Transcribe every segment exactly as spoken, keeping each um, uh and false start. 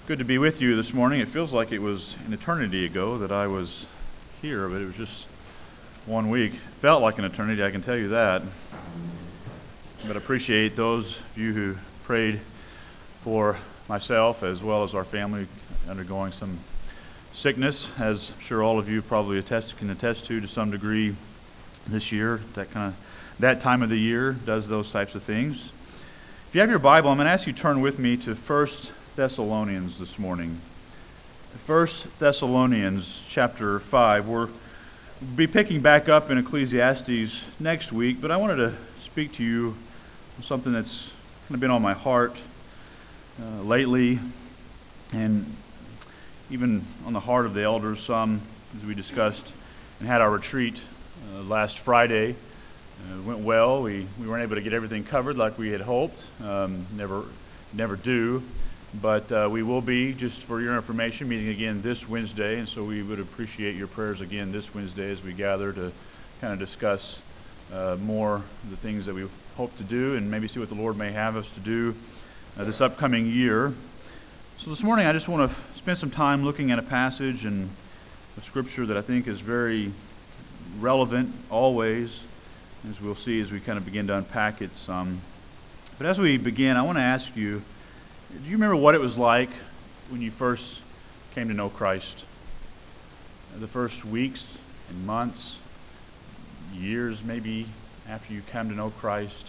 Good to be with you this morning. It feels like it was an eternity ago that I was here, but it was just one week. Felt like an eternity, I can tell you that. But I appreciate those of you who prayed for myself as well as our family undergoing some sickness, as I'm sure all of you probably attest, can attest to to some degree this year. That kind of that time of the year does those types of things. If you have your Bible, I'm going to ask you to turn with me to First Thessalonians this morning. First Thessalonians chapter five. We're, we'll be picking back up in Ecclesiastes next week, but I wanted to speak to you on something that's kind of been on my heart uh, lately, and even on the heart of the elders some, as we discussed and had our retreat uh, last Friday. Uh, it went well. We, we weren't able to get everything covered like we had hoped. Um, never, never do. But uh, we will be, just for your information, meeting again this Wednesday, and so we would appreciate your prayers again this Wednesday as we gather to kind of discuss uh, more the things that we hope to do and maybe see what the Lord may have us to do uh, this upcoming year. So this morning I just want to f- spend some time looking at a passage in the Scripture that I think is very relevant always, as we'll see as we kind of begin to unpack it some. But as we begin, I want to ask you, do you remember what it was like when you first came to know Christ? The first weeks and months, years maybe after you come to know Christ.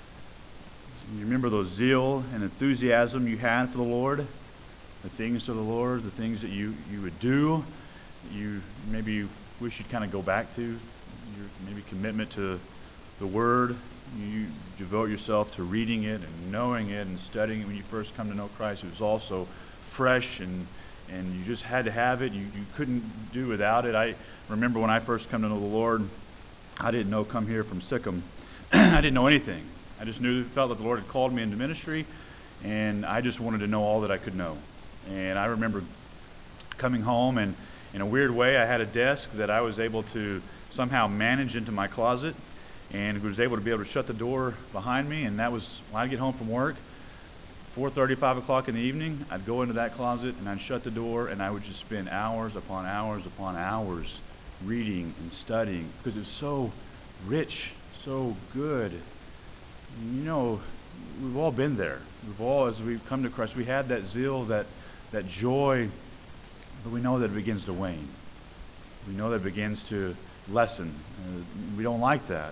You remember those zeal and enthusiasm you had for the Lord, the things of the Lord, the things that you, you would do, that you maybe wish you'd kind of go back to, your maybe commitment to the Word. You devote yourself to reading it and knowing it and studying it when you first come to know Christ. It was also fresh and and you just had to have it. You, you couldn't do without it. I remember when I first come to know the Lord, I didn't know come here from Sikkim. I didn't know anything. I just knew, felt that the Lord had called me into ministry, and I just wanted to know all that I could know. And I remember coming home, and in a weird way, I had a desk that I was able to somehow manage into my closet, and was able to be able to shut the door behind me. And that was when I'd get home from work, four thirty, five o'clock in the evening, I'd go into that closet and I'd shut the door, and I would just spend hours upon hours upon hours reading and studying, because it's so rich, so good. You know, we've all been there. We've all, as we've come to Christ, we had that zeal, that that joy, but we know that it begins to wane. We know that it begins to lessen. Uh, we don't like that.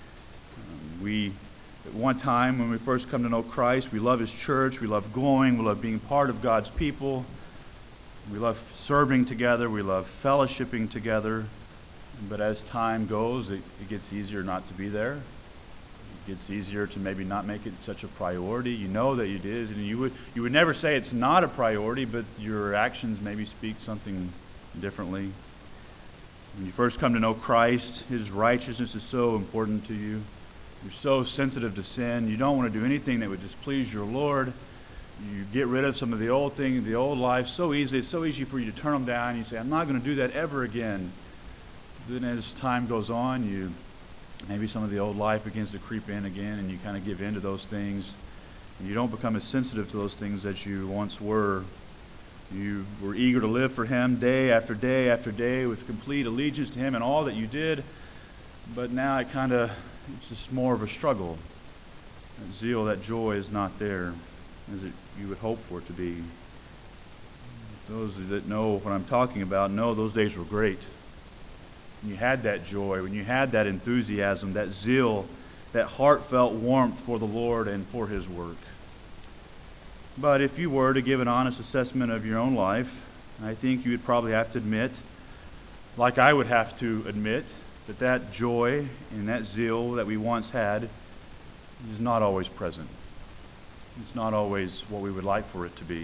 Um, we, at one time when we first come to know Christ, we love His church, we love going, we love being part of God's people, we love serving together, we love fellowshipping together. But as time goes, it, it gets easier not to be there. It gets easier to maybe not make it such a priority. You know that it is, and you would you would never say it's not a priority, but your actions maybe speak something differently. When you first come to know Christ, His righteousness is so important to you. You're so sensitive to sin. You don't want to do anything that would displease your Lord. You get rid of some of the old things, the old life, so easy. It's so easy for you to turn them down. You say, I'm not going to do that ever again. Then as time goes on, you maybe some of the old life begins to creep in again, and you kind of give in to those things. And you don't become as sensitive to those things as you once were. You were eager to live for Him day after day after day with complete allegiance to Him and all that you did. But now it kind of, it's just more of a struggle. That zeal, that joy is not there as it, you would hope for it to be. Those that know what I'm talking about know those days were great. When you had that joy, when you had that enthusiasm, that zeal, that heartfelt warmth for the Lord and for His work. But if you were to give an honest assessment of your own life, I think you would probably have to admit, like I would have to admit, that that joy and that zeal that we once had is not always present. It's not always what we would like for it to be.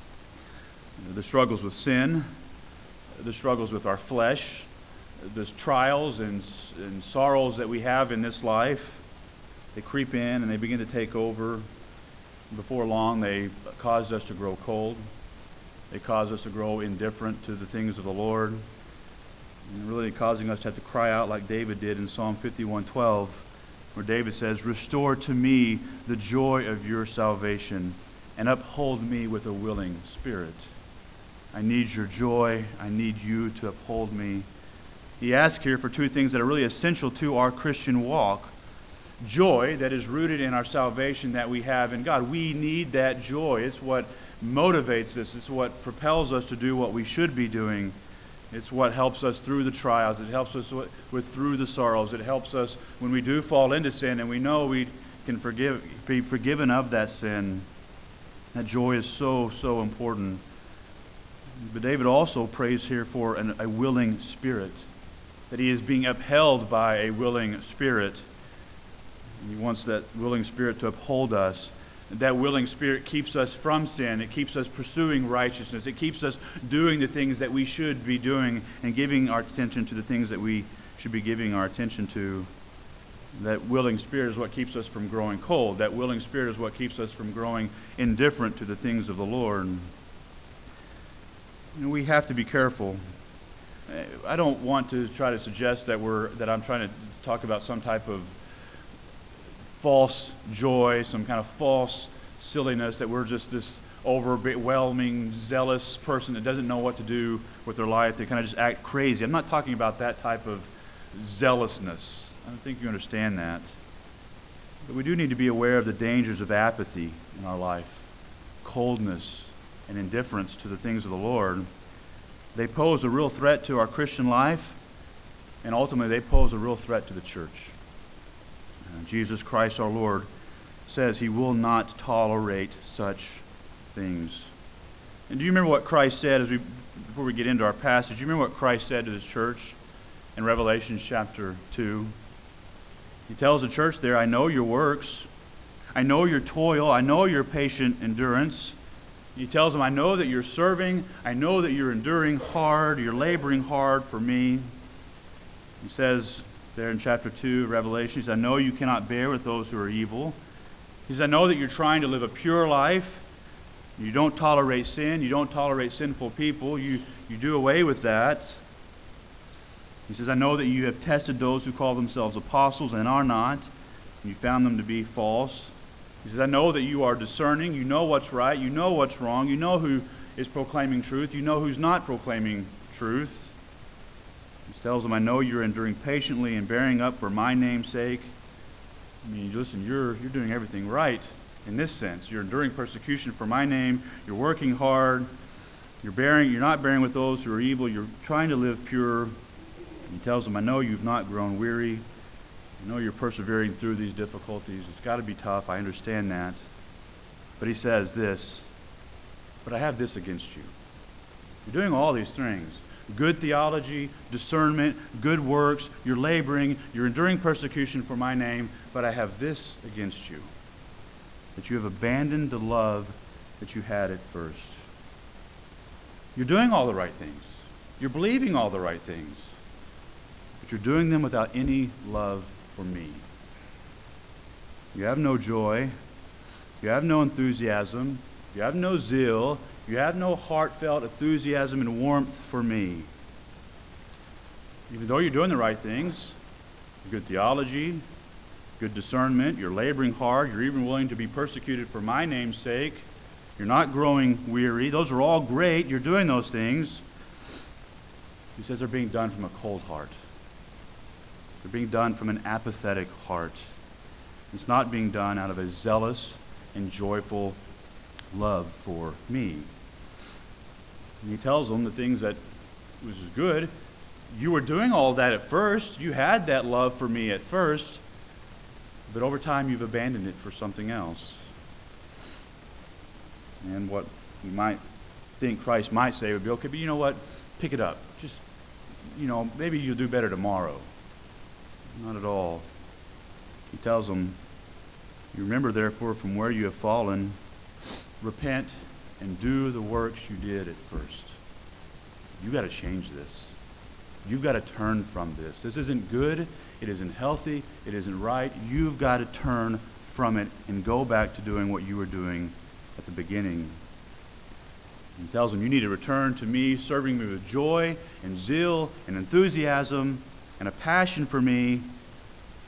The struggles with sin, the struggles with our flesh, the trials and, and sorrows that we have in this life, they creep in and they begin to take over. Before long, they cause us to grow cold. They cause us to grow indifferent to the things of the Lord. And really causing us to have to cry out like David did in Psalm fifty-one twelve, where David says, "Restore to me the joy of your salvation, and uphold me with a willing spirit. I need your joy. I need you to uphold me. He asks here for two things that are really essential to our Christian walk. Joy that is rooted in our salvation that we have in God. We need that joy. It's what motivates us. It's what propels us to do what we should be doing. It's what helps us through the trials. It helps us with, with through the sorrows. It helps us when we do fall into sin and we know we can forgive, be forgiven of that sin. That joy is so, so important. But David also prays here for an, a willing spirit, that he is being upheld by a willing spirit. He wants that willing spirit to uphold us. That willing spirit keeps us from sin. It keeps us pursuing righteousness. It keeps us doing the things that we should be doing and giving our attention to the things that we should be giving our attention to. That willing spirit is what keeps us from growing cold. That willing spirit is what keeps us from growing indifferent to the things of the Lord. And we have to be careful. I don't want to try to suggest that we're that I'm trying to talk about some type of false joy, some kind of false silliness, that we're just this overwhelming, zealous person that doesn't know what to do with their life. They kind of just act crazy. I'm not talking about that type of zealousness. I don't think you understand that. But we do need to be aware of the dangers of apathy in our life, coldness, and indifference to the things of the Lord. They pose a real threat to our Christian life, and ultimately they pose a real threat to the church. Uh, Jesus Christ our Lord says he will not tolerate such things. And do you remember what Christ said as we before we get into our passage? Do you remember what Christ said to his church in Revelation chapter two? He tells the church there, I know your works, I know your toil, I know your patient endurance. He tells them, I know that you're serving, I know that you're enduring hard, you're laboring hard for me. He says there in chapter two, Revelation, he says, I know you cannot bear with those who are evil. He says, I know that you're trying to live a pure life. You don't tolerate sin, you don't tolerate sinful people, you, you do away with that. He says, I know that you have tested those who call themselves apostles and are not, and you found them to be false. He says, I know that you are discerning, you know what's right, you know what's wrong, you know who is proclaiming truth, you know who's not proclaiming truth. He tells them, I know you're enduring patiently and bearing up for my name's sake. I mean, listen, you're, you're doing everything right in this sense. You're enduring persecution for my name, you're working hard, you're bearing, you're not bearing with those who are evil, you're trying to live pure. He tells them, I know you've not grown weary. I know you're persevering through these difficulties. It's got to be tough. I understand that. But he says this, but I have this against you. You're doing all these things. Good theology, discernment, good works. You're laboring. You're enduring persecution for my name. But I have this against you, that you have abandoned the love that you had at first. You're doing all the right things. You're believing all the right things. But you're doing them without any love for me. You have no joy. You have no enthusiasm. You have no zeal. You have no heartfelt enthusiasm and warmth for me. Even though you're doing the right things, good theology, good discernment, you're laboring hard, you're even willing to be persecuted for my name's sake, you're not growing weary. Those are all great. You're doing those things. He says they're being done from a cold heart. They're being done from an apathetic heart. It's not being done out of a zealous and joyful love for me. And he tells them the things that was good. You were doing all that at first. You had that love for me at first. But over time you've abandoned it for something else. And what you might think Christ might say would be, okay, but you know what? Pick it up. Just, you know, maybe you'll do better tomorrow. Not at all. He tells them, you remember therefore from where you have fallen, repent and do the works you did at first. You've got to change this. You've got to turn from this. This isn't good. It isn't healthy. It isn't right. You've got to turn from it and go back to doing what you were doing at the beginning. He tells them, you need to return to me, serving me with joy and zeal and enthusiasm and a passion for me.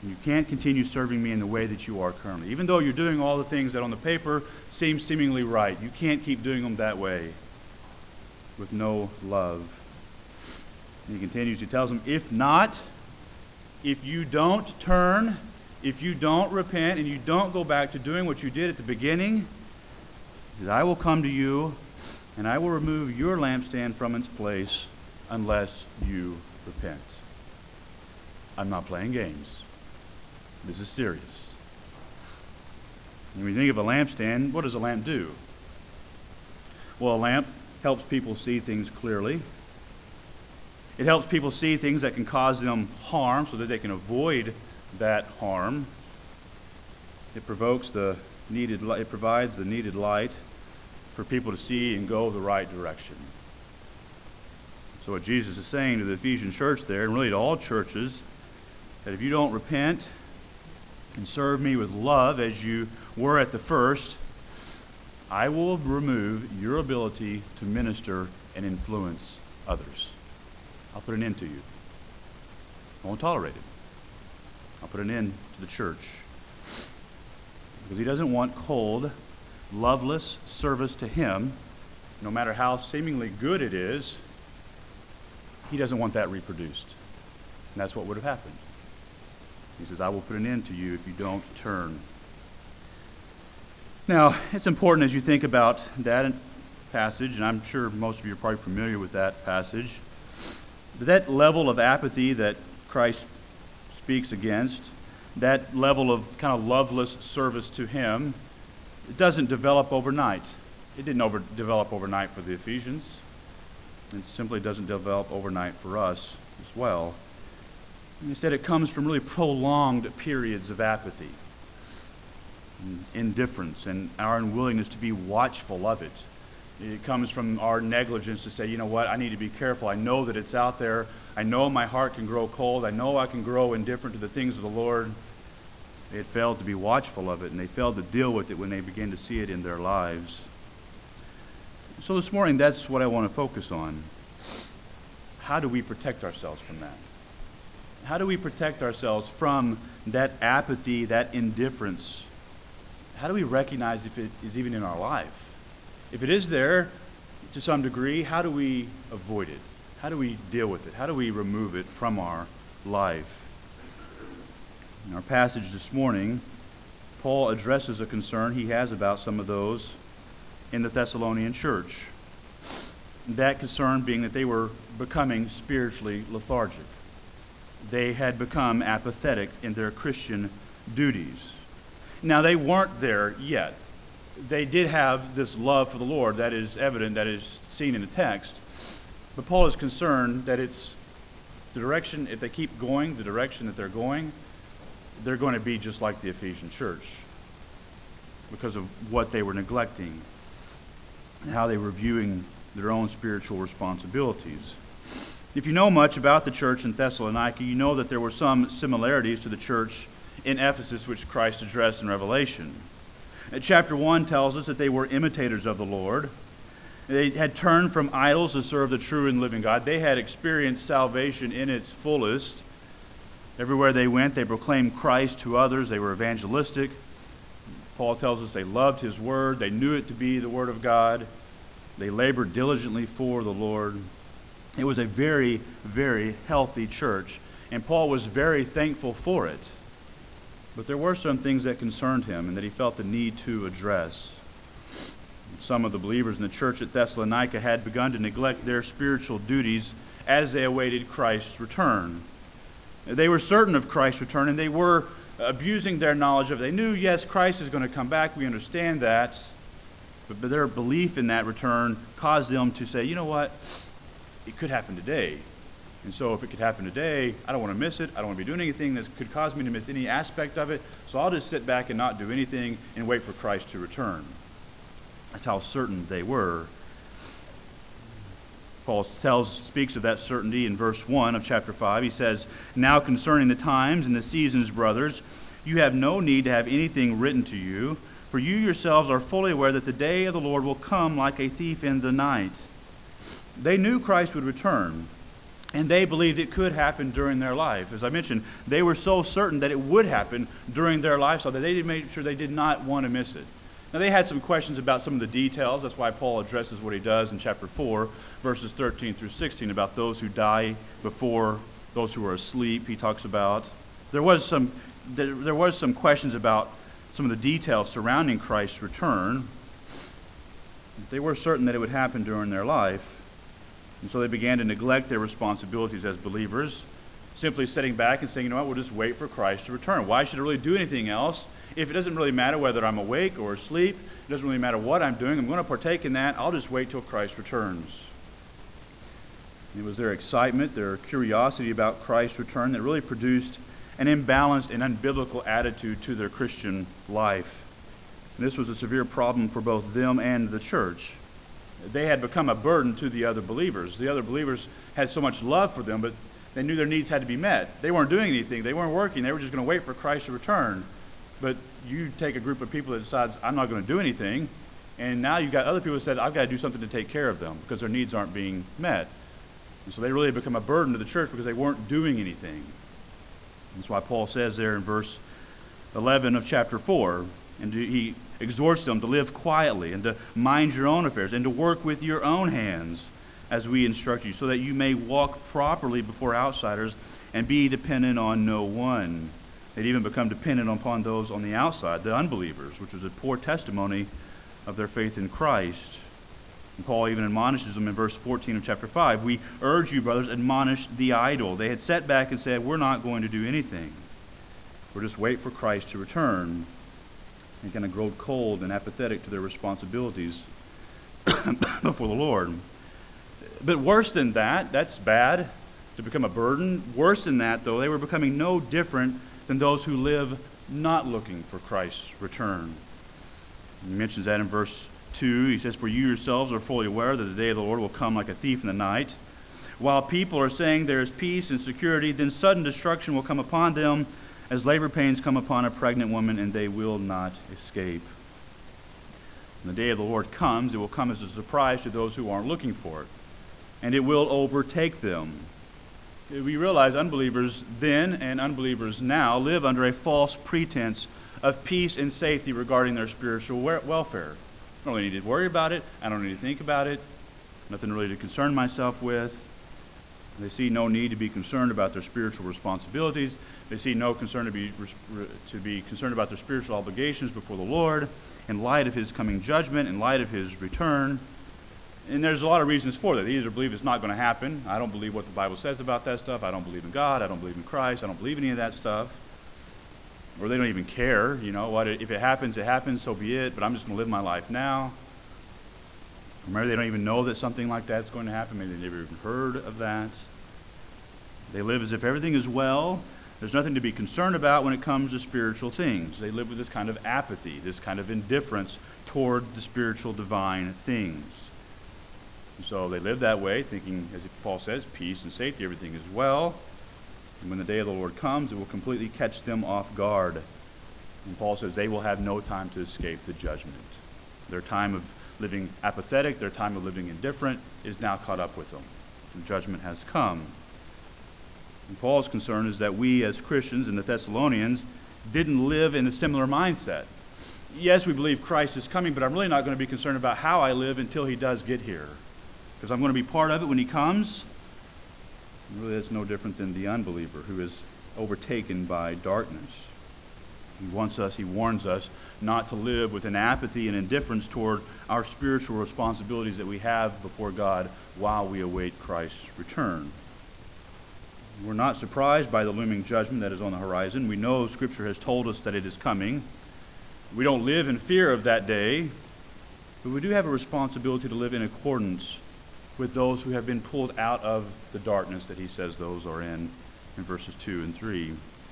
And you can't continue serving me in the way that you are currently. Even though you're doing all the things that on the paper seem seemingly right, you can't keep doing them that way with no love. And he continues, he tells them, if not, if you don't turn, if you don't repent, and you don't go back to doing what you did at the beginning, that I will come to you, and I will remove your lampstand from its place unless you repent. I'm not playing games. This is serious. When we think of a lampstand, what does a lamp do? Well, a lamp helps people see things clearly. It helps people see things that can cause them harm so that they can avoid that harm. It provokes the needed li- it provides the needed light for people to see and go the right direction. So what Jesus is saying to the Ephesian church there, and really to all churches, that if you don't repent and serve me with love as you were at the first, I will remove your ability to minister and influence others. I'll put an end to you. I won't tolerate it. I'll put an end to the church. Because he doesn't want cold, loveless service to him, no matter how seemingly good it is. He doesn't want that reproduced. And that's what would have happened. He says, I will put an end to you if you don't turn. Now, it's important as you think about that passage, and I'm sure most of you are probably familiar with that passage, that that level of apathy that Christ speaks against, that level of kind of loveless service to him, it doesn't develop overnight. It didn't over develop overnight for the Ephesians. It simply doesn't develop overnight for us as well. Instead, it comes from really prolonged periods of apathy, and indifference, and our unwillingness to be watchful of it. It comes from our negligence to say, you know what, I need to be careful. I know that it's out there. I know my heart can grow cold. I know I can grow indifferent to the things of the Lord. They had failed to be watchful of it, and they failed to deal with it when they began to see it in their lives. So this morning, that's what I want to focus on. How do we protect ourselves from that? How do we protect ourselves from that apathy, that indifference? How do we recognize if it is even in our life? If it is there to some degree, how do we avoid it? How do we deal with it? How do we remove it from our life? In our passage this morning, Paul addresses a concern he has about some of those in the Thessalonian church. That concern being that they were becoming spiritually lethargic. They had become apathetic in their Christian duties. Now, they weren't there yet. They did have this love for the Lord that is evident, that is seen in the text. But Paul is concerned that it's the direction, if they keep going the direction that they're going, they're going to be just like the Ephesian church because of what they were neglecting and how they were viewing their own spiritual responsibilities. If you know much about the church in Thessalonica, you know that there were some similarities to the church in Ephesus which Christ addressed in Revelation. Chapter one tells us that they were imitators of the Lord. They had turned from idols to serve the true and living God. They had experienced salvation in its fullest. Everywhere they went, they proclaimed Christ to others. They were evangelistic. Paul tells us they loved his word. They knew it to be the word of God. They labored diligently for the Lord. It was a very, very healthy church, and Paul was very thankful for it. But there were some things that concerned him and that he felt the need to address. Some of the believers in the church at Thessalonica had begun to neglect their spiritual duties as they awaited Christ's return. They were certain of Christ's return, and they were abusing their knowledge of it. They knew, yes, Christ is going to come back. We understand that. But, but their belief in that return caused them to say, you know what? It could happen today. And so if it could happen today, I don't want to miss it. I don't want to be doing anything that could cause me to miss any aspect of it. So I'll just sit back and not do anything and wait for Christ to return. That's how certain they were. Paul tells, speaks of that certainty in verse one of chapter five. He says, now concerning the times and the seasons, brothers, you have no need to have anything written to you, for you yourselves are fully aware that the day of the Lord will come like a thief in the night. They knew Christ would return. And they believed it could happen during their life. As I mentioned, they were so certain that it would happen during their lifestyle that they made sure they did not want to miss it. Now, they had some questions about some of the details. That's why Paul addresses what he does in chapter four, verses thirteen through sixteen, about those who die before those who are asleep, he talks about. There was some, there, there was some questions about some of the details surrounding Christ's return. They were certain that it would happen during their life. And so they began to neglect their responsibilities as believers, simply sitting back and saying, you know what, we'll just wait for Christ to return. Why should I really do anything else? If it doesn't really matter whether I'm awake or asleep, it doesn't really matter what I'm doing, I'm going to partake in that, I'll just wait till Christ returns. And it was their excitement, their curiosity about Christ's return that really produced an imbalanced and unbiblical attitude to their Christian life. And this was a severe problem for both them and the church. They had become a burden to the other believers. The other believers had so much love for them, but they knew their needs had to be met. They weren't doing anything. They weren't working. They were just going to wait for Christ to return. But you take a group of people that decides, I'm not going to do anything, and now you've got other people that said, I've got to do something to take care of them because their needs aren't being met. And so they really become a burden to the church because they weren't doing anything. That's why Paul says there in verse eleven of chapter four, and he exhorts them to live quietly and to mind your own affairs and to work with your own hands as we instruct you, so that you may walk properly before outsiders and be dependent on no one. They'd even become dependent upon those on the outside, the unbelievers, which was a poor testimony of their faith in Christ. And Paul even admonishes them in verse fourteen of chapter five. We urge you, brothers, admonish the idle. They had sat back and said, we're not going to do anything. We'll just wait for Christ to return. And kind of grow cold and apathetic to their responsibilities before the Lord. But worse than that, that's bad, to become a burden. Worse than that, though, they were becoming no different than those who live not looking for Christ's return. He mentions that in verse two. He says, for you yourselves are fully aware that the day of the Lord will come like a thief in the night. While people are saying there is peace and security, then sudden destruction will come upon them, as labor pains come upon a pregnant woman, and they will not escape. When the day of the Lord comes, it will come as a surprise to those who aren't looking for it, and it will overtake them. We realize unbelievers then and unbelievers now live under a false pretense of peace and safety regarding their spiritual welfare. I don't really need to worry about it. I don't need to think about it. Nothing really to concern myself with. They see no need to be concerned about their spiritual responsibilities. They see no concern to be to be concerned about their spiritual obligations before the Lord in light of His coming judgment, in light of His return. And there's a lot of reasons for that. They either believe it's not going to happen. I don't believe what the Bible says about that stuff. I don't believe in God. I don't believe in Christ. I don't believe any of that stuff. Or they don't even care. You know what? If it happens, it happens. So be it. But I'm just going to live my life now. Or maybe they don't even know that something like that's going to happen. Maybe they've never even heard of that. They live as if everything is well. There's nothing to be concerned about when it comes to spiritual things. They live with this kind of apathy, this kind of indifference toward the spiritual divine things. And so they live that way, thinking, as Paul says, peace and safety, everything is well. And when the day of the Lord comes, it will completely catch them off guard. And Paul says they will have no time to escape the judgment. Their time of living apathetic, their time of living indifferent is now caught up with them. And judgment has come. And Paul's concern is that we as Christians and the Thessalonians didn't live in a similar mindset. Yes, we believe Christ is coming, but I'm really not going to be concerned about how I live until He does get here. Because I'm going to be part of it when He comes. And really, that's no different than the unbeliever who is overtaken by darkness. He wants us, he warns us not to live with an apathy and indifference toward our spiritual responsibilities that we have before God while we await Christ's return. We're not surprised by the looming judgment that is on the horizon. We know Scripture has told us that it is coming. We don't live in fear of that day, but we do have a responsibility to live in accordance with those who have been pulled out of the darkness that he says those are in, in verses two and three.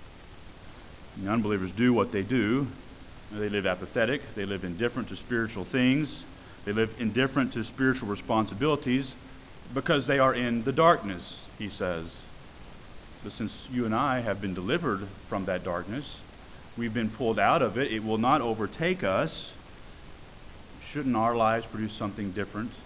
The unbelievers do what they do. They live apathetic. They live indifferent to spiritual things. They live indifferent to spiritual responsibilities because they are in the darkness, he says. But since you and I have been delivered from that darkness, we've been pulled out of it, it will not overtake us. Shouldn't our lives produce something different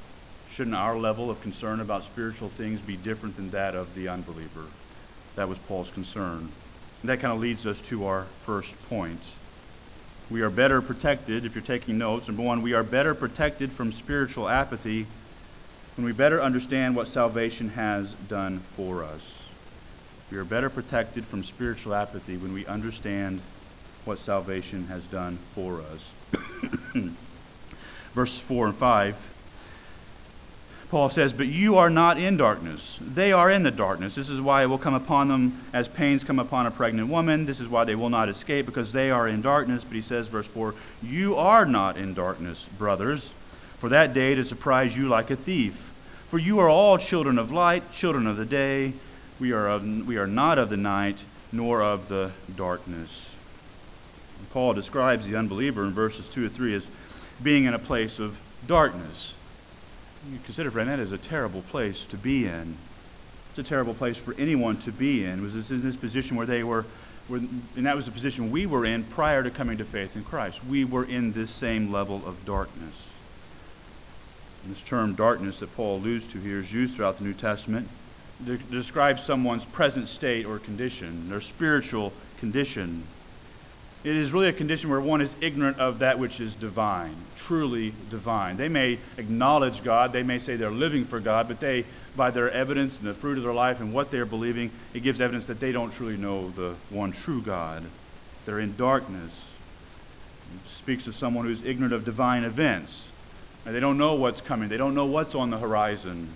Shouldn't our level of concern about spiritual things be different than that of the unbeliever? That was Paul's concern. And that kind of leads us to our first point. We are better protected, if you're taking notes. Number one, we are better protected from spiritual apathy when we better understand what salvation has done for us. We are better protected from spiritual apathy when we understand what salvation has done for us. Verses four and five, Paul says, "But you are not in darkness. They are in the darkness. This is why it will come upon them as pains come upon a pregnant woman. This is why they will not escape, because they are in darkness." But he says, verse four, "You are not in darkness, brothers, for that day to surprise you like a thief. For you are all children of light, children of the day. We are, of, we are not of the night, nor of the darkness." And Paul describes the unbeliever in verses two to three as being in a place of darkness. You consider, friend, that is a terrible place to be in. It's a terrible place for anyone to be in. It was in this position where they were, were, and that was the position we were in prior to coming to faith in Christ. We were in this same level of darkness. And this term darkness that Paul alludes to here is used throughout the New Testament to describe someone's present state or condition, their spiritual condition. It is really a condition where one is ignorant of that which is divine, truly divine. They may acknowledge God, they may say they're living for God, but they, by their evidence and the fruit of their life and what they're believing, it gives evidence that they don't truly know the one true God. They're in darkness. It speaks of someone who's ignorant of divine events. And they don't know what's coming. They don't know what's on the horizon.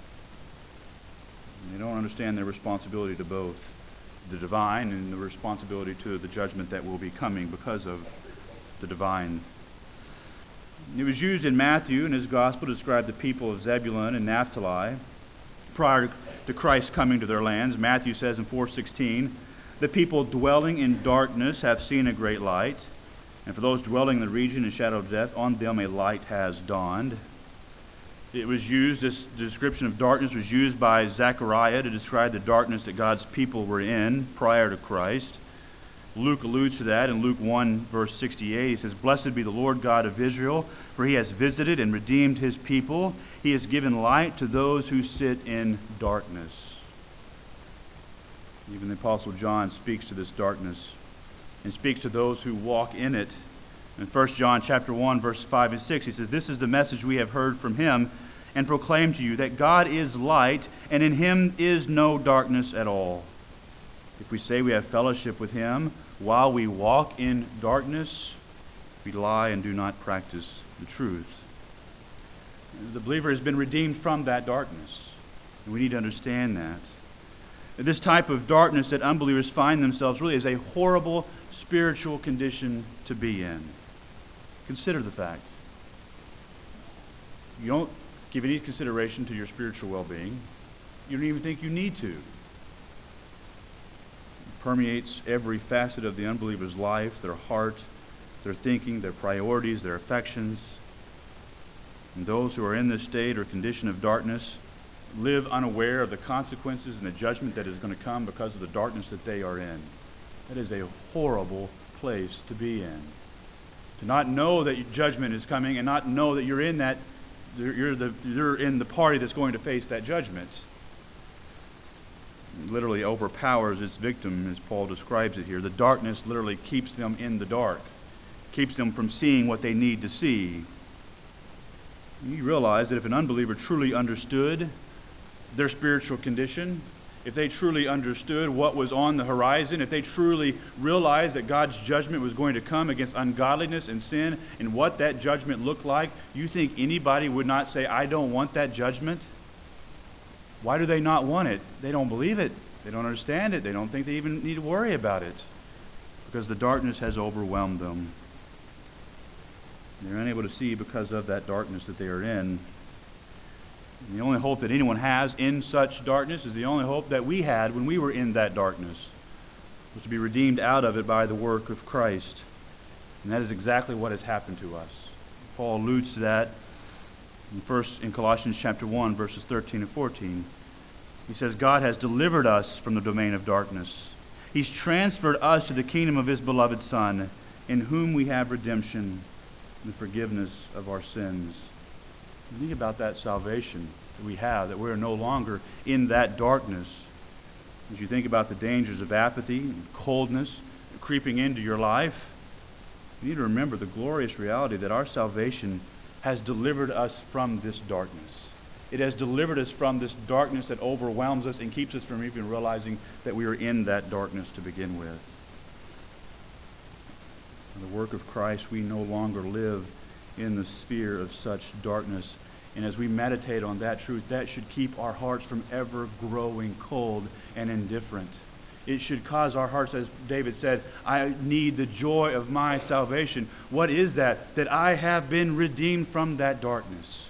And they don't understand their responsibility to both the divine and the responsibility to the judgment that will be coming because of the divine. It was used in Matthew in his gospel to describe the people of Zebulun and Naphtali prior to Christ coming to their lands. Matthew says in four sixteen, "The people dwelling in darkness have seen a great light, and for those dwelling in the region and shadow of death, on them a light has dawned." It was used, this description of darkness was used by Zechariah to describe the darkness that God's people were in prior to Christ. Luke alludes to that in Luke one, verse sixty-eight. He says, "Blessed be the Lord God of Israel, for he has visited and redeemed his people. He has given light to those who sit in darkness." Even the Apostle John speaks to this darkness and speaks to those who walk in it. In First John chapter one, verse five and six, he says, "This is the message we have heard from him and proclaim to you, that God is light, and in him is no darkness at all. If we say we have fellowship with him while we walk in darkness, we lie and do not practice the truth." The believer has been redeemed from that darkness, and we need to understand that. This type of darkness that unbelievers find themselves really is a horrible spiritual condition to be in. Consider the fact. You don't give any consideration to your spiritual well-being. You don't even think you need to. It permeates every facet of the unbeliever's life, their heart, their thinking, their priorities, their affections. And those who are in this state or condition of darkness live unaware of the consequences and the judgment that is going to come because of the darkness that they are in. That is a horrible place to be in. To not know that judgment is coming and not know that you're in that, you're the you're in the party that's going to face that judgment. It literally overpowers its victim, as Paul describes it here. The darkness literally keeps them in the dark, keeps them from seeing what they need to see. You realize that if an unbeliever truly understood their spiritual condition, if they truly understood what was on the horizon, if they truly realized that God's judgment was going to come against ungodliness and sin and what that judgment looked like, you think anybody would not say, "I don't want that judgment"? Why do they not want it? They don't believe it. They don't understand it. They don't think they even need to worry about it because the darkness has overwhelmed them. They're unable to see because of that darkness that they are in. And the only hope that anyone has in such darkness is the only hope that we had when we were in that darkness, was to be redeemed out of it by the work of Christ. And that is exactly what has happened to us. Paul alludes to that in first in Colossians chapter one, verses thirteen and fourteen. He says, "God has delivered us from the domain of darkness. He's transferred us to the kingdom of his beloved Son, in whom we have redemption, the forgiveness of our sins." Think about that salvation that we have, that we're no longer in that darkness. As you think about the dangers of apathy and coldness creeping into your life, you need to remember the glorious reality that our salvation has delivered us from this darkness. It has delivered us from this darkness that overwhelms us and keeps us from even realizing that we are in that darkness to begin with. In the work of Christ, we no longer live in the sphere of such darkness. And as we meditate on that truth, that should keep our hearts from ever growing cold and indifferent. It should cause our hearts, as David said, I need the joy of my salvation. What is that? That I have been redeemed from that darkness.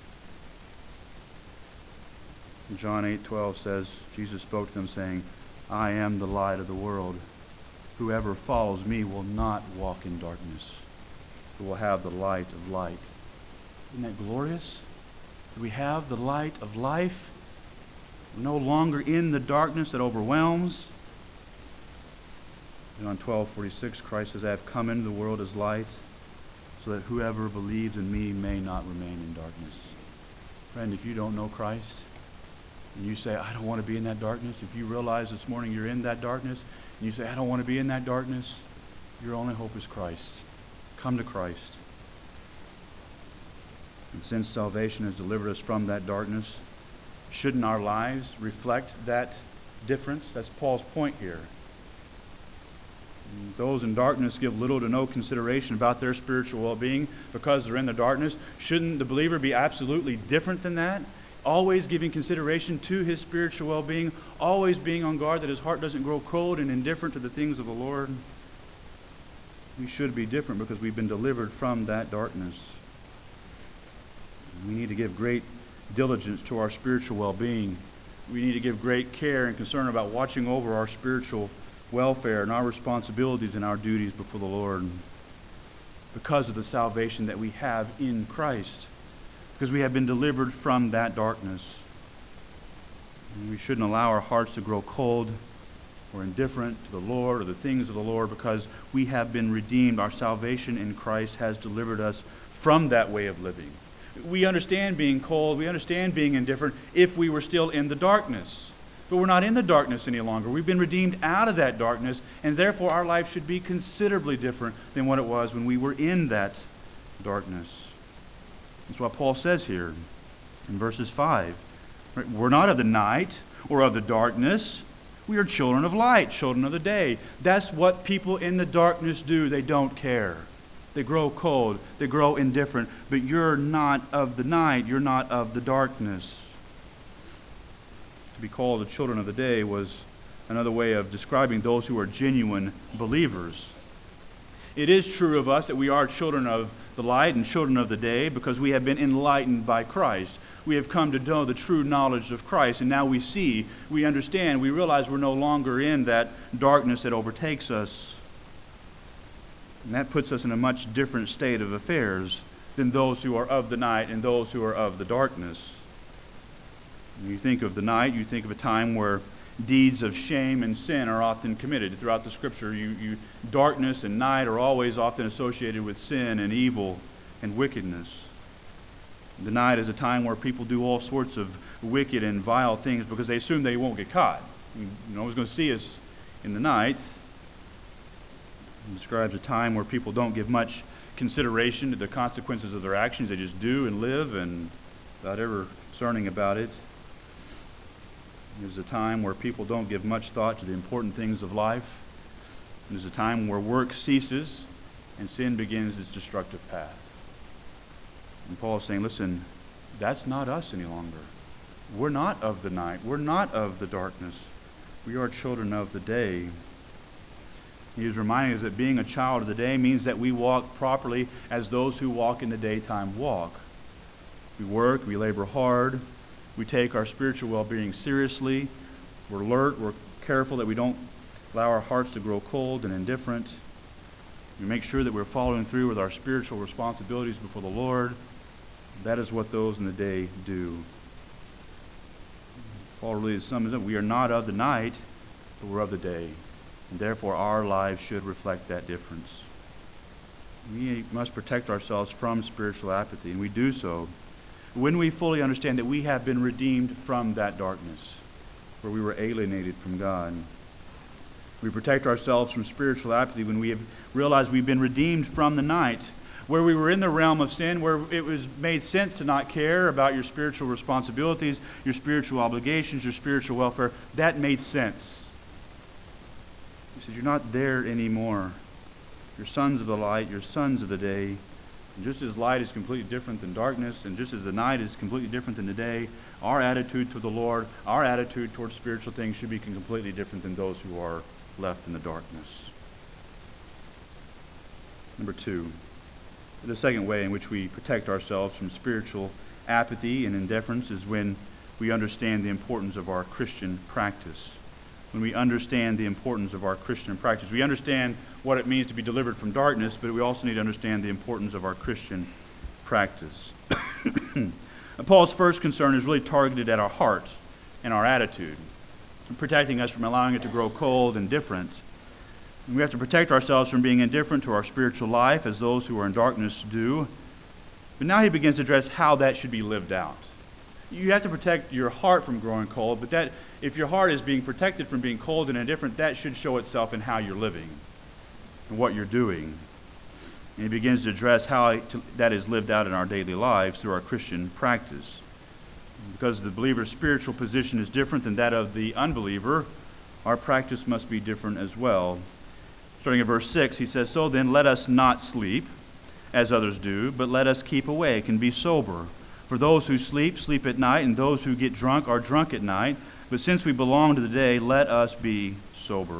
John eight twelve says, Jesus spoke to them saying, I am the light of the world. Whoever follows me will not walk in darkness, but will have the light of light. Isn't that glorious? That we have the light of life. We're no longer in the darkness that overwhelms. John twelve forty-six, Christ says, I have come into the world as light, so that whoever believes in me may not remain in darkness. Friend, if you don't know Christ, and you say, I don't want to be in that darkness, if you realize this morning you're in that darkness, and you say, I don't want to be in that darkness, your only hope is Christ. Come to Christ. And since salvation has delivered us from that darkness, shouldn't our lives reflect that difference? That's Paul's point here. Those in darkness give little to no consideration about their spiritual well-being because they're in the darkness. Shouldn't the believer be absolutely different than that? Always giving consideration to his spiritual well-being, always being on guard that his heart doesn't grow cold and indifferent to the things of the Lord. We should be different because we've been delivered from that darkness. We need to give great diligence to our spiritual well-being. We need to give great care and concern about watching over our spiritual welfare and our responsibilities and our duties before the Lord because of the salvation that we have in Christ, because we have been delivered from that darkness. And we shouldn't allow our hearts to grow cold or indifferent to the Lord or the things of the Lord because we have been redeemed. Our salvation in Christ has delivered us from that way of living. We understand being cold, we understand being indifferent if we were still in the darkness. But we're not in the darkness any longer. We've been redeemed out of that darkness, and therefore our life should be considerably different than what it was when we were in that darkness. That's what Paul says here in verses five. We're not of the night or of the darkness. We are children of light, children of the day. That's what people in the darkness do. They don't care. They grow cold. They grow indifferent. But you're not of the night. You're not of the darkness. To be called the children of the day was another way of describing those who are genuine believers. It is true of us that we are children of the light and children of the day because we have been enlightened by Christ. We have come to know the true knowledge of Christ, and now we see, we understand, we realize we're no longer in that darkness that overtakes us. And that puts us in a much different state of affairs than those who are of the night and those who are of the darkness. When you think of the night, you think of a time where deeds of shame and sin are often committed. Throughout the Scripture, you, you, darkness and night are always often associated with sin and evil and wickedness. The night is a time where people do all sorts of wicked and vile things because they assume they won't get caught. No one's going to see us in the night. It describes a time where people don't give much consideration to the consequences of their actions. They just do and live and without ever concerning about it. It is a time where people don't give much thought to the important things of life. It is a time where work ceases and sin begins its destructive path. And Paul is saying, listen, that's not us any longer. We're not of the night. We're not of the darkness. We are children of the day. He is reminding us that being a child of the day means that we walk properly as those who walk in the daytime walk. We work, we labor hard, we take our spiritual well-being seriously, we're alert, we're careful that we don't allow our hearts to grow cold and indifferent. We make sure that we're following through with our spiritual responsibilities before the Lord. That is what those in the day do. Paul really sums it up. We are not of the night, but we're of the day. And therefore our lives should reflect that difference. We must protect ourselves from spiritual apathy, and we do so when we fully understand that we have been redeemed from that darkness, where we were alienated from God. We protect ourselves from spiritual apathy when we have realized we've been redeemed from the night, where we were in the realm of sin, where it was made sense to not care about your spiritual responsibilities, your spiritual obligations, your spiritual welfare. That made sense. He says, you're not there anymore. You're sons of the light, you're sons of the day. And just as light is completely different than darkness, and just as the night is completely different than the day, our attitude to the Lord, our attitude towards spiritual things should be completely different than those who are left in the darkness. Number two, the second way in which we protect ourselves from spiritual apathy and indifference is when we understand the importance of our Christian practice. When we understand the importance of our Christian practice. We understand what it means to be delivered from darkness, but we also need to understand the importance of our Christian practice. Paul's first concern is really targeted at our heart and our attitude, protecting us from allowing it to grow cold and indifferent. We have to protect ourselves from being indifferent to our spiritual life as those who are in darkness do. But now he begins to address how that should be lived out. You have to protect your heart from growing cold, but that if your heart is being protected from being cold and indifferent, that should show itself in how you're living and what you're doing. And he begins to address how that is lived out in our daily lives through our Christian practice. Because the believer's spiritual position is different than that of the unbeliever, our practice must be different as well. Starting at verse six, he says, "So then let us not sleep, as others do, but let us keep awake and be sober. For those who sleep, sleep at night, and those who get drunk are drunk at night. But since we belong to the day, let us be sober."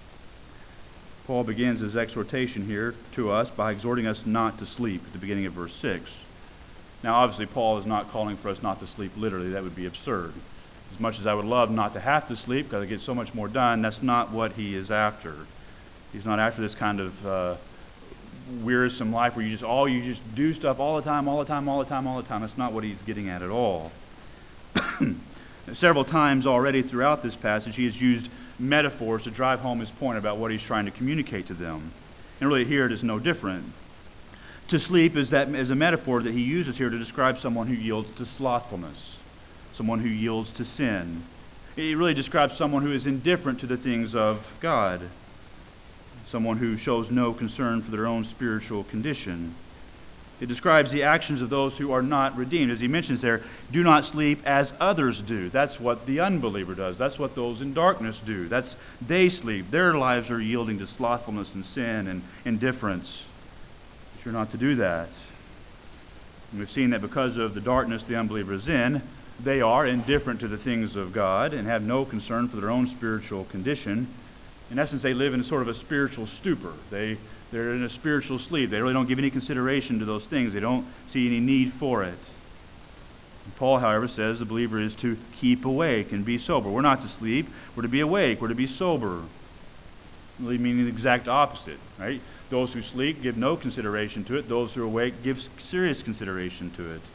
Paul begins his exhortation here to us by exhorting us not to sleep at the beginning of verse six. Now, obviously, Paul is not calling for us not to sleep literally. That would be absurd. As much as I would love not to have to sleep because I get so much more done, that's not what he is after. He's not after this kind of uh, wearisome life where you just all you just do stuff all the time, all the time, all the time, all the time. That's not what he's getting at at all. Several times already throughout this passage, he has used metaphors to drive home his point about what he's trying to communicate to them. And really here it is no different. To sleep is that is a metaphor that he uses here to describe someone who yields to slothfulness, someone who yields to sin. He really describes someone who is indifferent to the things of God, someone who shows no concern for their own spiritual condition. It describes the actions of those who are not redeemed. As he mentions there, do not sleep as others do. That's what the unbeliever does. That's what those in darkness do. That's they sleep. Their lives are yielding to slothfulness and sin and indifference. But you're not to do that. And we've seen that because of the darkness the unbeliever is in, they are indifferent to the things of God and have no concern for their own spiritual condition. In essence, they live in sort of a spiritual stupor. They, they're in a spiritual sleep. They really don't give any consideration to those things. They don't see any need for it. And Paul, however, says the believer is to keep awake and be sober. We're not to sleep. We're to be awake. We're to be sober. Really meaning the exact opposite, right? Those who sleep give no consideration to it. Those who are awake give serious consideration to it.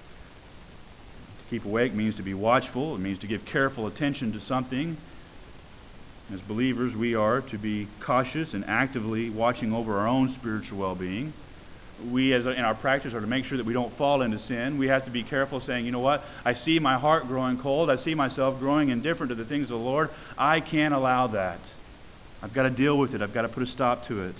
To keep awake means to be watchful. It means to give careful attention to something. As believers, we are to be cautious and actively watching over our own spiritual well-being. We, as a, in our practice, are to make sure that we don't fall into sin. We have to be careful saying, you know what, I see my heart growing cold. I see myself growing indifferent to the things of the Lord. I can't allow that. I've got to deal with it. I've got to put a stop to it.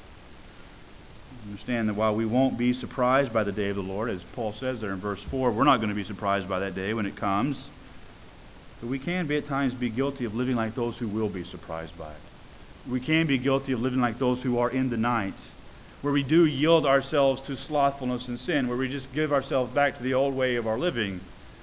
Understand that while we won't be surprised by the day of the Lord, as Paul says there in verse four, we're not going to be surprised by that day when it comes. But we can be at times be guilty of living like those who will be surprised by it. We can be guilty of living like those who are in the night, where we do yield ourselves to slothfulness and sin, where we just give ourselves back to the old way of our living.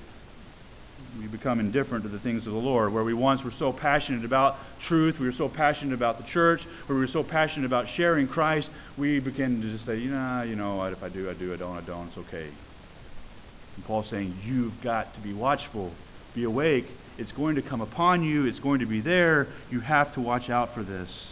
We become indifferent to the things of the Lord, where we once were so passionate about truth, we were so passionate about the church, where we were so passionate about sharing Christ, we begin to just say, you know, you know what, if I do, I do, I don't, I don't, it's okay. And Paul's saying, you've got to be watchful, be awake. It's going to come upon you. It's going to be there. You have to watch out for this.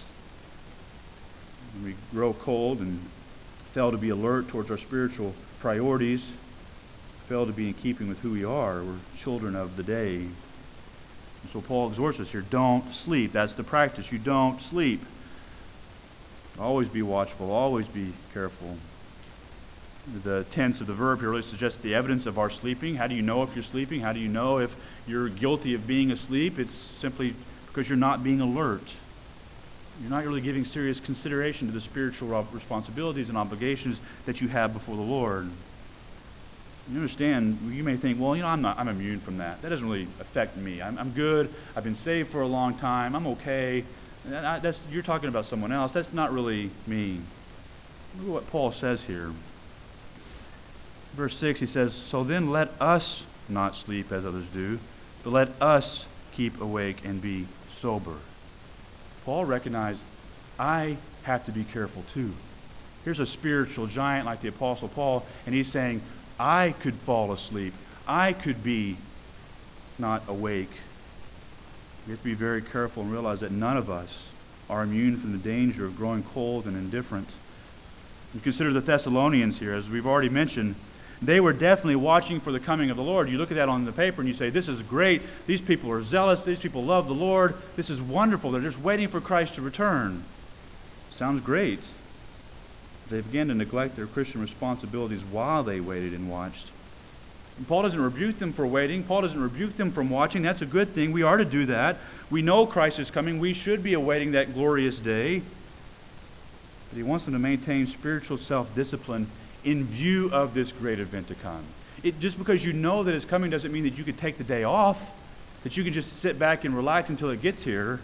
When we grow cold and fail to be alert towards our spiritual priorities, fail to be in keeping with who we are, we're children of the day. And so Paul exhorts us here, don't sleep. That's the practice. You don't sleep. Always be watchful. Always be careful. The tense of the verb here really suggests the evidence of our sleeping. How do you know if you're sleeping? How do you know if you're guilty of being asleep? It's simply because you're not being alert. You're not really giving serious consideration to the spiritual responsibilities and obligations that you have before the Lord. You understand, you may think, well, you know, I'm not, I'm immune from that. That doesn't really affect me. I'm, I'm good. I've been saved for a long time. I'm okay. I, that's, you're talking about someone else. That's not really me. Look at what Paul says here. Verse six, he says, so then let us not sleep as others do, but let us keep awake and be sober. Paul recognized, I have to be careful too. Here's a spiritual giant like the Apostle Paul, and he's saying, I could fall asleep. I could be not awake. We have to be very careful and realize that none of us are immune from the danger of growing cold and indifferent. You consider the Thessalonians here, as we've already mentioned. They were definitely watching for the coming of the Lord. You look at that on the paper and you say, this is great. These people are zealous. These people love the Lord. This is wonderful. They're just waiting for Christ to return. Sounds great. They began to neglect their Christian responsibilities while they waited and watched. And Paul doesn't rebuke them for waiting. Paul doesn't rebuke them from watching. That's a good thing. We are to do that. We know Christ is coming. We should be awaiting that glorious day. But he wants them to maintain spiritual self-discipline in view of this great event to come. It, just because you know that it's coming doesn't mean that you could take the day off, that you can just sit back and relax until it gets here.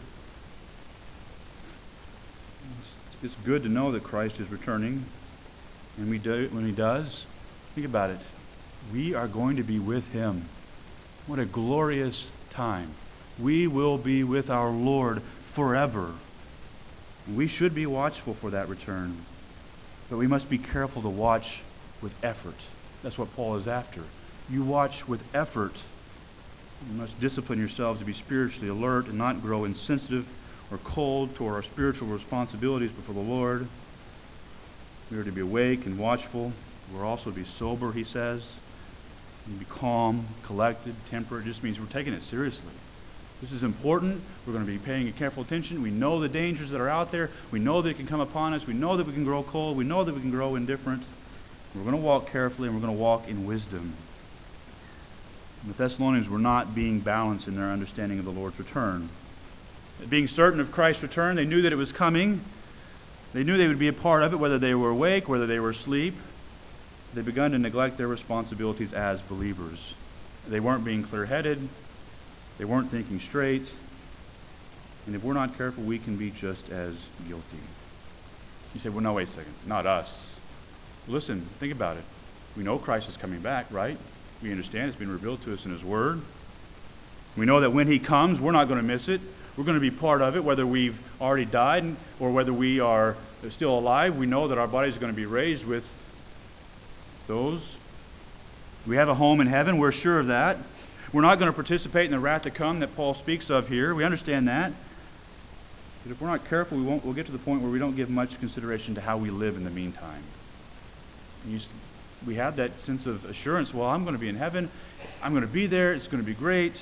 It's good to know that Christ is returning, and we do, when he does, think about it. We are going to be with him. What a glorious time. We will be with our Lord forever. And we should be watchful for that return. But we must be careful to watch with effort. That's what Paul is after. You watch with effort. You must discipline yourselves to be spiritually alert and not grow insensitive or cold toward our spiritual responsibilities before the Lord. We are to be awake and watchful. We're also to be sober, he says. And be calm, collected, temperate. It just means we're taking it seriously. This is important. We're going to be paying careful attention. We know the dangers that are out there. We know that it can come upon us. We know that we can grow cold. We know that we can grow indifferent. We're going to walk carefully, and we're going to walk in wisdom. And the Thessalonians were not being balanced in their understanding of the Lord's return. Being certain of Christ's return, they knew that it was coming. They knew they would be a part of it, whether they were awake, whether they were asleep. They begun to neglect their responsibilities as believers. They weren't being clear-headed. They weren't thinking straight. And if we're not careful, we can be just as guilty. You say, well, no, wait a second. Not us. Listen, think about it. We know Christ is coming back, right? We understand it's been revealed to us in his word. We know that when he comes, we're not going to miss it. We're going to be part of it, whether we've already died or whether we are still alive. We know that our bodies are going to be raised with those. We have a home in heaven. We're sure of that. We're not going to participate in the wrath to come that Paul speaks of here. We understand that. But if we're not careful, we won't, we'll get to the point where we don't give much consideration to how we live in the meantime. You, we have that sense of assurance, well, I'm going to be in heaven. I'm going to be there. It's going to be great.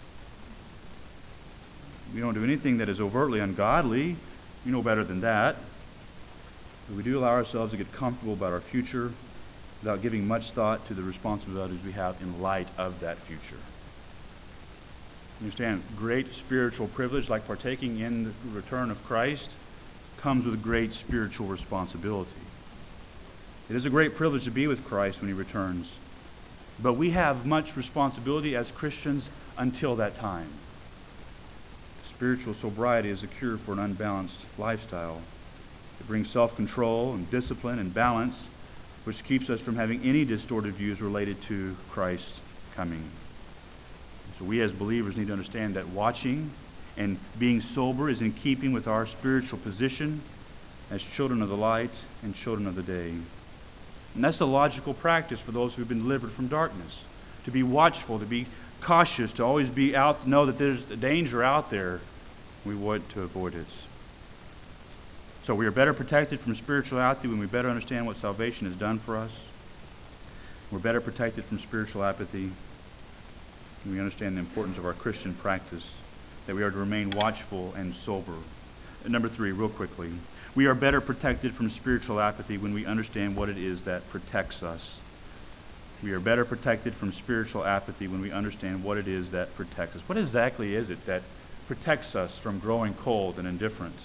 We don't do anything that is overtly ungodly. You know better than that. But we do allow ourselves to get comfortable about our future without giving much thought to the responsibilities we have in light of that future. You understand, great spiritual privilege like partaking in the return of Christ comes with great spiritual responsibility. It is a great privilege to be with Christ when he returns. But we have much responsibility as Christians until that time. Spiritual sobriety is a cure for an unbalanced lifestyle. It brings self-control and discipline and balance, which keeps us from having any distorted views related to Christ's coming. So we as believers need to understand that watching and being sober is in keeping with our spiritual position as children of the light and children of the day. And that's the logical practice for those who have been delivered from darkness. To be watchful, to be cautious, to always be out, to know that there's a danger out there. We want to avoid it. So we are better protected from spirituality when we better understand what salvation has done for us. We're better protected from spiritual apathy when we understand the importance of our Christian practice, that we are to remain watchful and sober. And number three, real quickly, We are better protected from spiritual apathy when we understand what it is that protects us. We are better protected from spiritual apathy when we understand what it is that protects us. What exactly is it that protects us from growing cold and indifferent?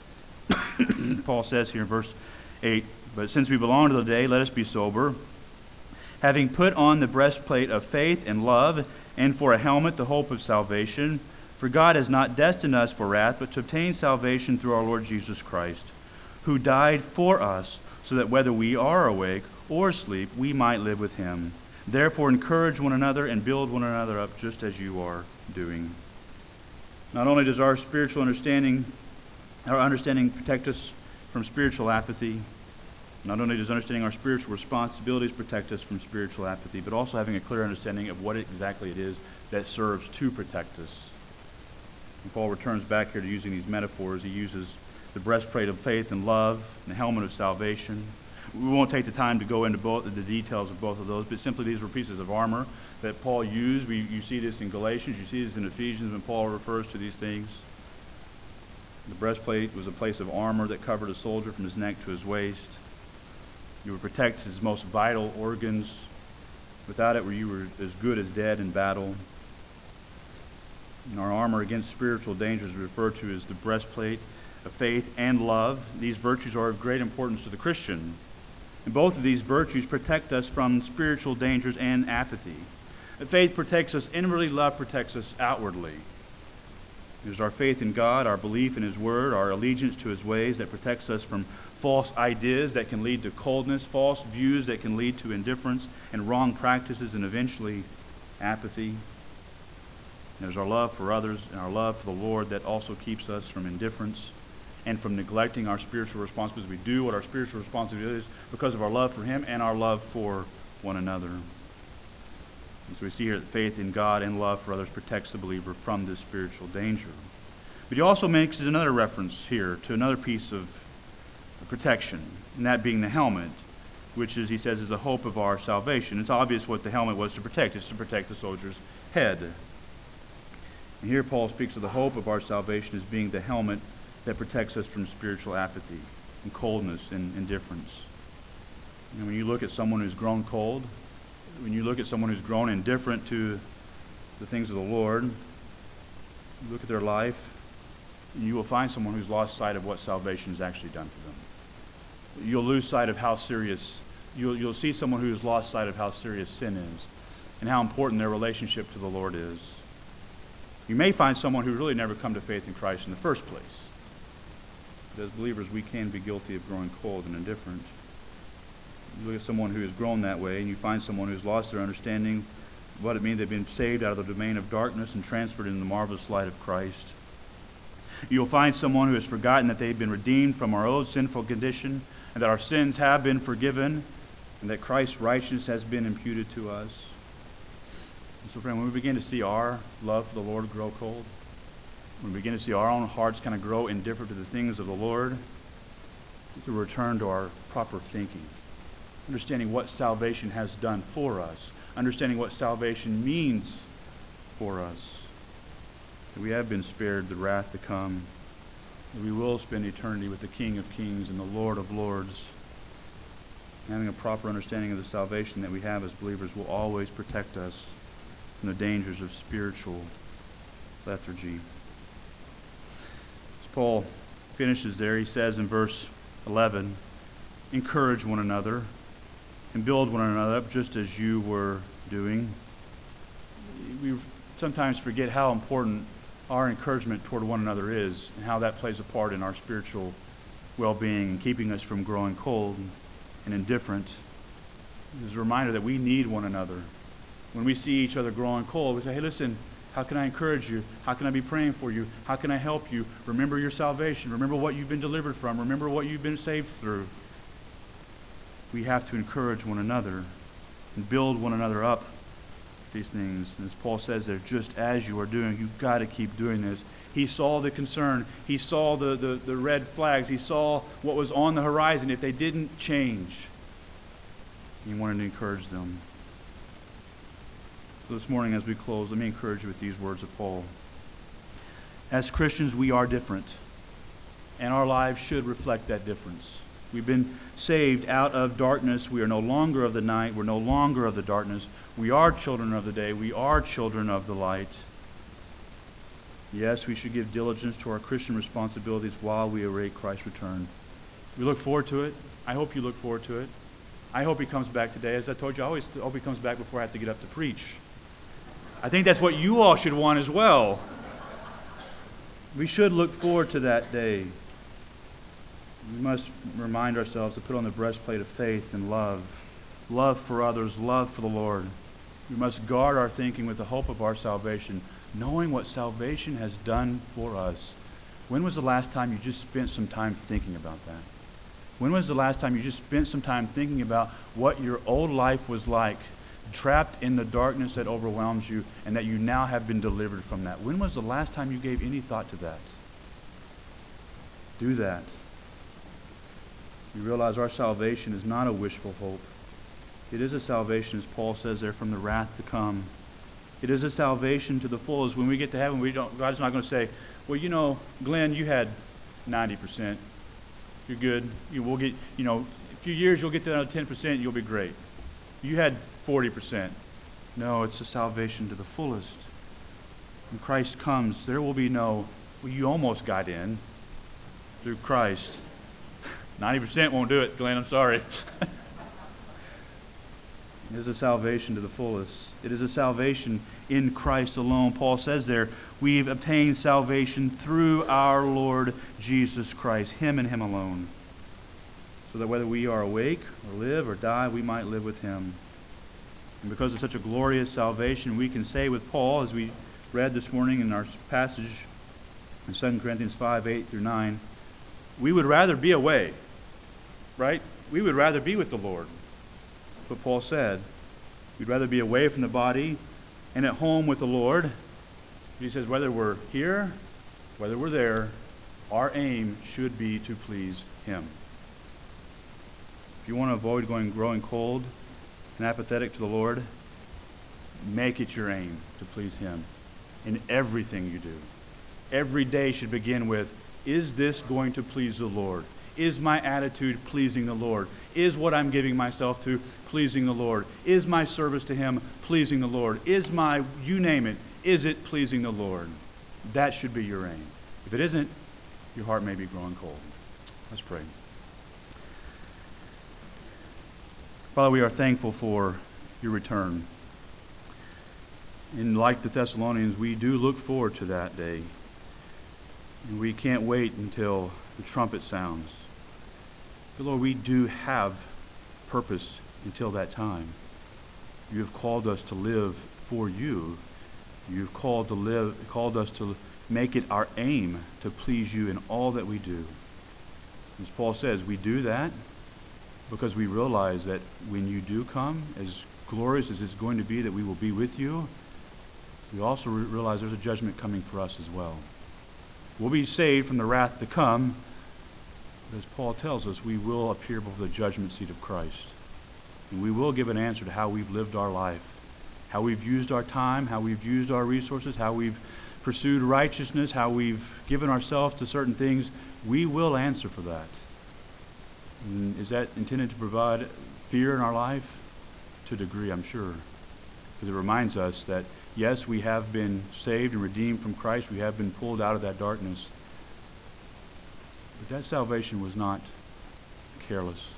Paul says here in verse eight, "But since we belong to the day, let us be sober, having put on the breastplate of faith and love, and for a helmet the hope of salvation. For God has not destined us for wrath, but to obtain salvation through our Lord Jesus Christ, who died for us, so that whether we are awake or asleep, we might live with him. Therefore encourage one another and build one another up, just as you are doing." Not only does our spiritual understanding, our understanding protect us from spiritual apathy, not only does understanding our spiritual responsibilities protect us from spiritual apathy, but also having a clear understanding of what exactly it is that serves to protect us. And Paul returns back here to using these metaphors. He uses the breastplate of faith and love, and the helmet of salvation. We won't take the time to go into both the details of both of those, but simply these were pieces of armor that Paul used. We, you see this in Galatians, you see this in Ephesians when Paul refers to these things. The breastplate was a place of armor that covered a soldier from his neck to his waist. You would protect his most vital organs. Without it, you were as good as dead in battle. And our armor against spiritual dangers is referred to as the breastplate of faith and love. These virtues are of great importance to the Christian. And both of these virtues protect us from spiritual dangers and apathy. Faith protects us inwardly, love protects us outwardly. It is our faith in God, our belief in His Word, our allegiance to His ways that protects us from false ideas that can lead to coldness, false views that can lead to indifference, and wrong practices, and eventually apathy. There's our love for others and our love for the Lord that also keeps us from indifference and from neglecting our spiritual responsibilities. We do what our spiritual responsibility is because of our love for Him and our love for one another. And so we see here that faith in God and love for others protects the believer from this spiritual danger. But he also makes another reference here to another piece of protection, and that being the helmet, which is, he says, is the hope of our salvation. It's obvious what the helmet was to protect. It's to protect the soldier's head. And here Paul speaks of the hope of our salvation as being the helmet that protects us from spiritual apathy and coldness and indifference. And when you look at someone who's grown cold, when you look at someone who's grown indifferent to the things of the Lord, you look at their life, you will find someone who's lost sight of what salvation has actually done for them. You'll lose sight of how serious, you'll, you'll see someone who has lost sight of how serious sin is and how important their relationship to the Lord is. You may find someone who really never come to faith in Christ in the first place. But as believers, we can be guilty of growing cold and indifferent. You look at someone who has grown that way, and you find someone who's lost their understanding of what it means they've been saved out of the domain of darkness and transferred into the marvelous light of Christ. You'll find someone who has forgotten that they've been redeemed from our old sinful condition, and that our sins have been forgiven, and that Christ's righteousness has been imputed to us. And so, friend, when we begin to see our love for the Lord grow cold, when we begin to see our own hearts kind of grow indifferent to the things of the Lord, to return to our proper thinking, understanding what salvation has done for us, understanding what salvation means for us, that we have been spared the wrath to come, that we will spend eternity with the King of Kings and the Lord of Lords. Having a proper understanding of the salvation that we have as believers will always protect us from the dangers of spiritual lethargy. As Paul finishes there, he says in verse eleven, "Encourage one another and build one another up just as you were doing." We sometimes forget how important our encouragement toward one another is and how that plays a part in our spiritual well-being and keeping us from growing cold and indifferent. It's a reminder that we need one another. When we see each other growing cold, we say, "Hey, listen, how can I encourage you? How can I be praying for you? How can I help you? Remember your salvation. Remember what you've been delivered from. Remember what you've been saved through." We have to encourage one another and build one another up with these things. And as Paul says there, just as you are doing, you've got to keep doing this. He saw the concern. He saw the, the, the red flags. He saw what was on the horizon if they didn't change. He wanted to encourage them. So this morning as we close, let me encourage you with these words of Paul. As Christians, we are different. and our lives should reflect that difference. We've been saved out of darkness. We are no longer of the night. We're no longer of the darkness. We are children of the day. We are children of the light. Yes, we should give diligence to our Christian responsibilities while we await Christ's return. We look forward to it. I hope you look forward to it. I hope he comes back today. As I told you, I always hope he comes back before I have to get up to preach. I think that's what you all should want as well. We should look forward to that day. We must remind ourselves to put on the breastplate of faith and love. Love for others, love for the Lord. We must guard our thinking with the hope of our salvation, knowing what salvation has done for us. When was the last time you just spent some time thinking about that? When was the last time you just spent some time thinking about what your old life was like, trapped in the darkness that overwhelms you, and that you now have been delivered from that? When was the last time you gave any thought to that? Do that. We realize our salvation is not a wishful hope. It is a salvation, as Paul says there, from the wrath to come. It is a salvation to the fullest. When we get to heaven, we don't, God's not going to say, well, you know, Glenn, you had ninety percent. You're good. You will get, you know, a few years you'll get to another ten percent, you'll be great. You had forty percent. No, it's a salvation to the fullest. When Christ comes, there will be no, well, you almost got in through Christ. ninety percent won't do it, Glenn, I'm sorry. It is a salvation to the fullest. It is a salvation in Christ alone. Paul says there, we've obtained salvation through our Lord Jesus Christ, Him and Him alone, so that whether we are awake or live or die, we might live with Him. And because of such a glorious salvation, we can say with Paul, as we read this morning in our passage in Second Corinthians five, eight through nine, we would rather be away, right? We would rather be with the Lord. That's what Paul said. We'd rather be away from the body and at home with the Lord. He says whether we're here, whether we're there, our aim should be to please Him. If you want to avoid going growing cold and apathetic to the Lord, make it your aim to please Him in everything you do. Every day should begin with, is this going to please the Lord? Is my attitude pleasing the Lord? Is what I'm giving myself to pleasing the Lord? Is my service to Him pleasing the Lord? Is my, you name it, is it pleasing the Lord? That should be your aim. If it isn't, your heart may be growing cold. Let's pray. Father, we are thankful for your return. And like the Thessalonians, we do look forward to that day. And we can't wait until the trumpet sounds. But Lord, we do have purpose until that time. You have called us to live for you. You've called to live, called us to make it our aim to please you in all that we do. As Paul says, we do that because we realize that when you do come, as glorious as it's going to be that we will be with you, we also re- realize there's a judgment coming for us as well. We'll be saved from the wrath to come. But as Paul tells us, we will appear before the judgment seat of Christ. And we will give an answer to how we've lived our life, how we've used our time, how we've used our resources, how we've pursued righteousness, how we've given ourselves to certain things. We will answer for that. And is that intended to provide fear in our life? To a degree, I'm sure. Because it reminds us that, yes, we have been saved and redeemed from Christ. We have been pulled out of that darkness. But that salvation was not careless.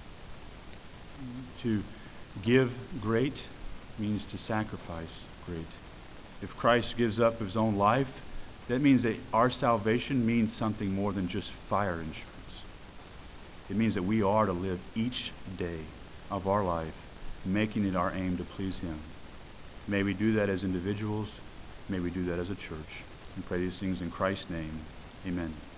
To give great means to sacrifice great. If Christ gives up His own life, that means that our salvation means something more than just fire insurance. It means that we are to live each day of our life, making it our aim to please Him. May we do that as individuals. May we do that as a church. We pray these things in Christ's name. Amen.